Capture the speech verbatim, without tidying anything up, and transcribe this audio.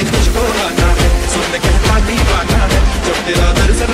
तुझको आना है, सुन कहता दीवाना है, जब तेरा दर्शन